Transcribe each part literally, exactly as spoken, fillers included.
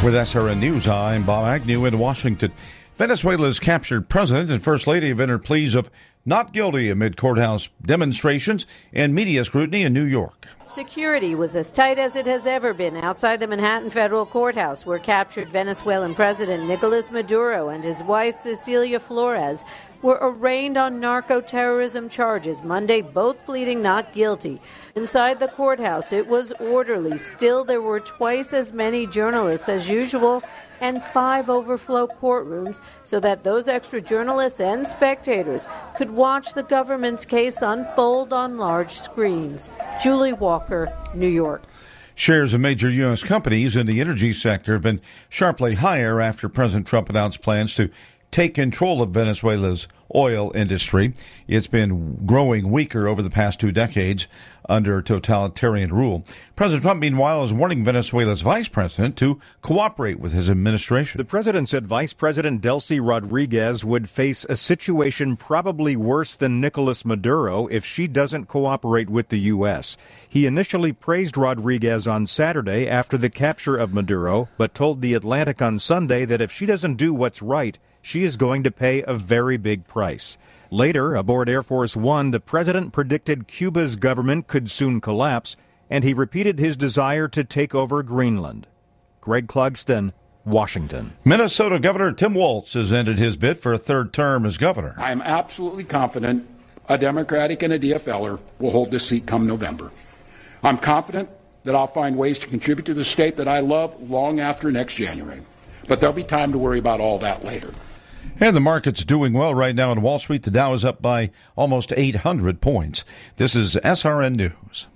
With S R N News, I'm Bob Agnew in Washington. Venezuela's captured president and first lady have entered pleas of not guilty amid courthouse demonstrations and media scrutiny in New York. Security was as tight as it has ever been outside the Manhattan Federal Courthouse, where captured Venezuelan President Nicolas Maduro and his wife Cecilia Flores were arraigned on narco-terrorism charges Monday, both pleading not guilty. Inside the courthouse, it was orderly. Still, there were twice as many journalists as usual and five overflow courtrooms so that those extra journalists and spectators could watch the government's case unfold on large screens. Julie Walker, New York. Shares of major U S companies in the energy sector have been sharply higher after President Trump announced plans to take control of Venezuela's oil industry. It's been growing weaker over the past two decades under totalitarian rule. President Trump, meanwhile, is warning Venezuela's vice president to cooperate with his administration. The president said Vice President Delcy Rodriguez would face a situation probably worse than Nicolas Maduro if she doesn't cooperate with the U S. He initially praised Rodriguez on Saturday after the capture of Maduro, but told The Atlantic on Sunday that if she doesn't do what's right, she is going to pay a very big price. Later, aboard Air Force One, the president predicted Cuba's government could soon collapse, and he repeated his desire to take over Greenland. Greg Clugston, Washington. Minnesota Governor Tim Walz has ended his bid for a third term as governor. I am absolutely confident a Democratic and a D F L er will hold this seat come November. I'm confident that I'll find ways to contribute to the state that I love long after next January. But there'll be time to worry about all that later. And the market's doing well right now on Wall Street. The Dow is up by almost eight hundred points. This is S R N News.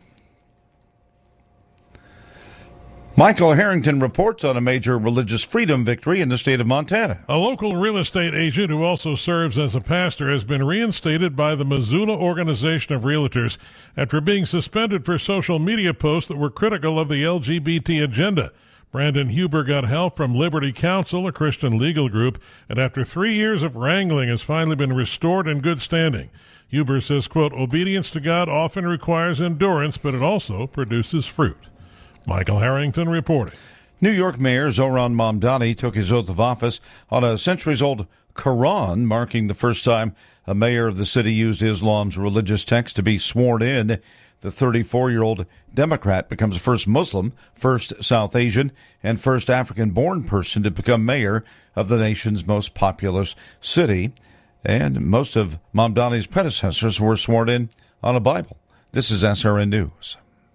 Michael Harrington reports on a major religious freedom victory in the state of Montana. A local real estate agent who also serves as a pastor has been reinstated by the Missoula Organization of Realtors after being suspended for social media posts that were critical of the L G B T agenda. Brandon Huber got help from Liberty Counsel, a Christian legal group, and after three years of wrangling has finally been restored in good standing. Huber says, quote, obedience to God often requires endurance, but it also produces fruit. Michael Harrington reporting. New York Mayor Zohran Mamdani took his oath of office on a centuries-old Quran, marking the first time a mayor of the city used Islam's religious text to be sworn in. The thirty-four-year-old Democrat becomes the first Muslim, first South Asian, and first African-born person to become mayor of the nation's most populous city. And most of Mamdani's predecessors were sworn in on a Bible. This is S R N News.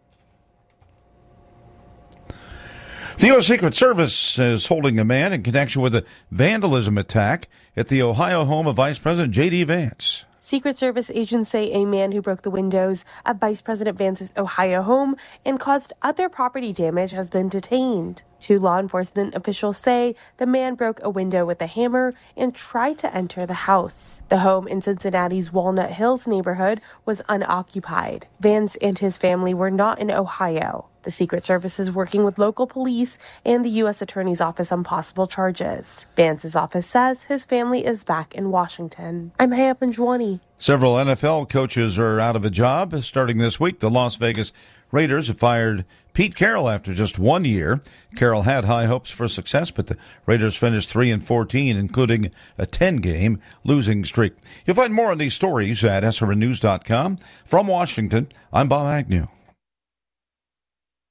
The U S. Secret Service is holding a man in connection with a vandalism attack at the Ohio home of Vice President J D. Vance. Secret Service agents say a man who broke the windows of Vice President Vance's Ohio home and caused other property damage has been detained. Two law enforcement officials say the man broke a window with a hammer and tried to enter the house. The home in Cincinnati's Walnut Hills neighborhood was unoccupied. Vance and his family were not in Ohio. The Secret Service is working with local police and the U S. Attorney's Office on possible charges. Vance's office says his family is back in Washington. I'm Haya Panjwani. Several N F L coaches are out of a job. Starting this week, the Las Vegas Raiders have fired Pete Carroll after just one year. Carroll had high hopes for success, but the Raiders finished three and fourteen, including a ten-game losing streak. You'll find more on these stories at S R N news dot com. From Washington, I'm Bob Agnew.